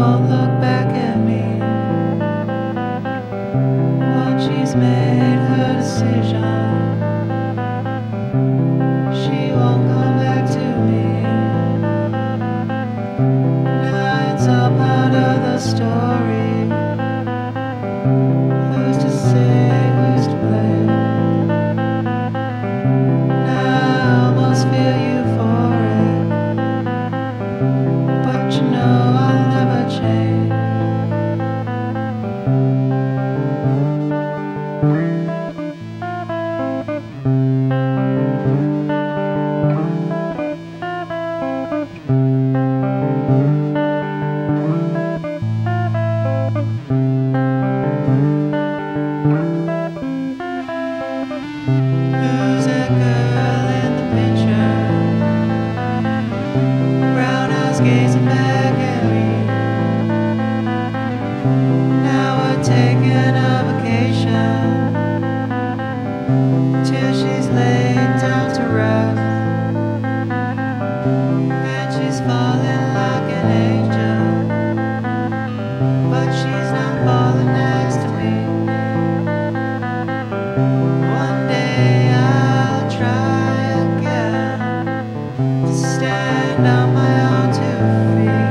won't look back at me. Once she's made her decision, she won't come back to me. Now it's all part of the story. Who's to say, who's to blame? Now I almost feel you for it, but you know I'll never change. Who's that girl in the picture? Brown eyes gazing back at me. Now we're taking a vacation till she's laid down to rest, and she's falling like an angel, but she's not falling next to me. One day I'll try again to stand on my own 2 feet.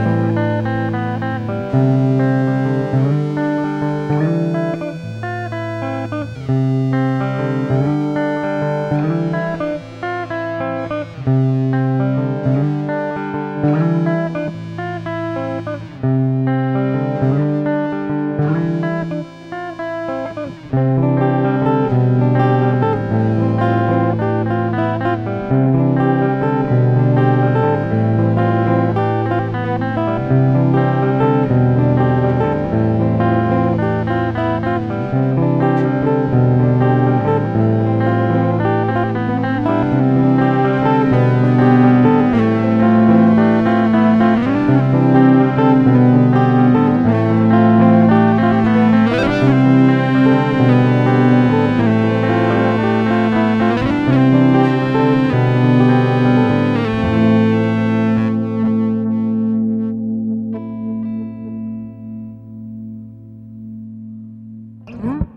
Mm-hmm.